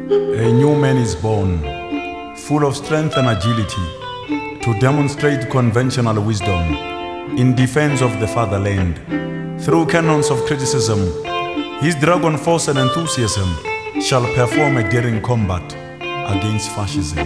A new man is born, full of strength and agility, to demonstrate conventional wisdom in defense of the fatherland. Through cannons of criticism, his dragon force and enthusiasm shall perform a daring combat against fascism.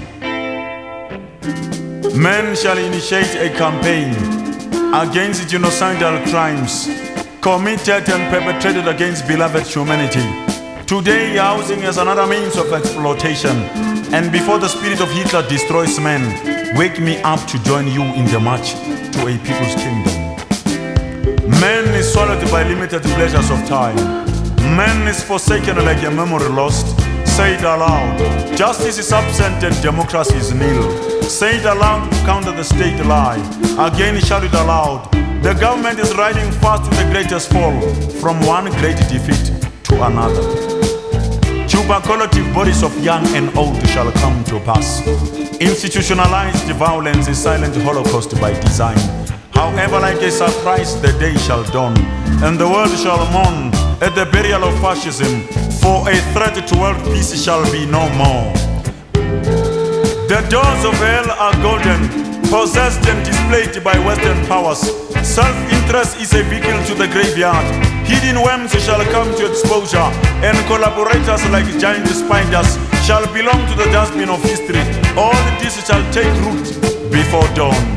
Men shall initiate a campaign against genocidal crimes committed and perpetrated against beloved humanity. Today, housing is another means of exploitation, and before the spirit of Hitler destroys men, wake me up to join you in the march to a people's kingdom. Man is swallowed by limited pleasures of time. Man is forsaken like a memory lost. Say it aloud. Justice is absent and democracy is nil. Say it aloud to counter the state lie. Again shout it aloud. The government is riding fast to the greatest fall, from one great defeat to another. Tuberculative bodies of young and old shall come to pass. Institutionalized violence is silent holocaust by design. However, like a surprise, the day shall dawn, and the world shall mourn at the burial of fascism, for a threat to world peace shall be no more. The doors of hell are golden, possessed and displayed by Western powers. Self-interest is a vehicle to the graveyard. Hidden worms shall come to exposure, and collaborators like giant spiders shall belong to the dustbin of history. All this shall take root before dawn.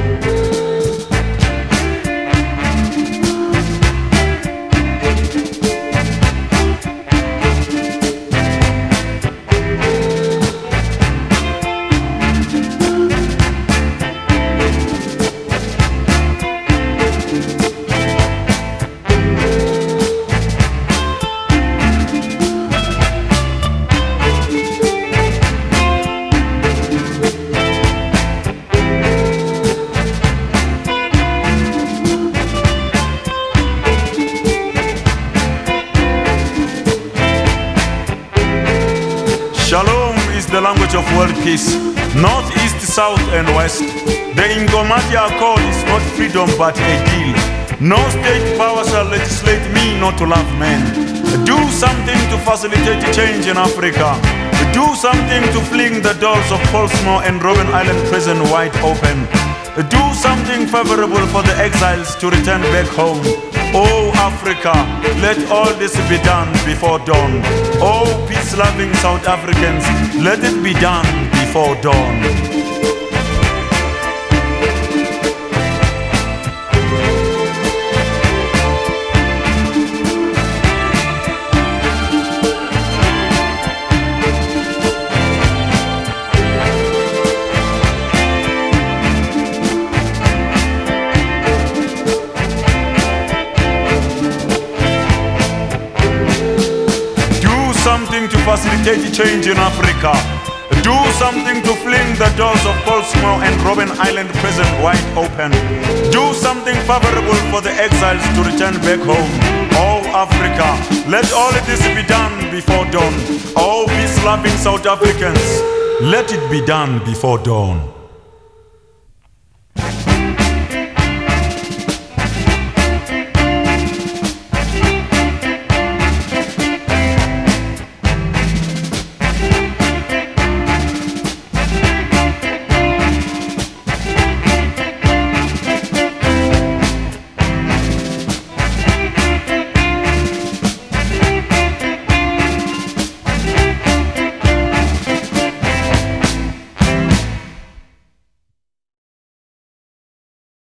Shalom is the language of world peace, north, east, south and west. The Ingomati Accord is not freedom but a deal. No state power shall legislate me not to love men. Do something to facilitate change in Africa. Do something to fling the doors of Portsmouth and Robben Island prison wide open. Do something favorable for the exiles to return back home. Oh Africa, let all this be done before dawn. Oh peace-loving South Africans, let it be done before dawn. Something to facilitate change in Africa. Do something to fling the doors of Portsmouth and Robben Island prison wide open. Do something favorable for the exiles to return back home. Oh Africa, let all this be done before dawn. Oh peace-loving South Africans, let it be done before dawn.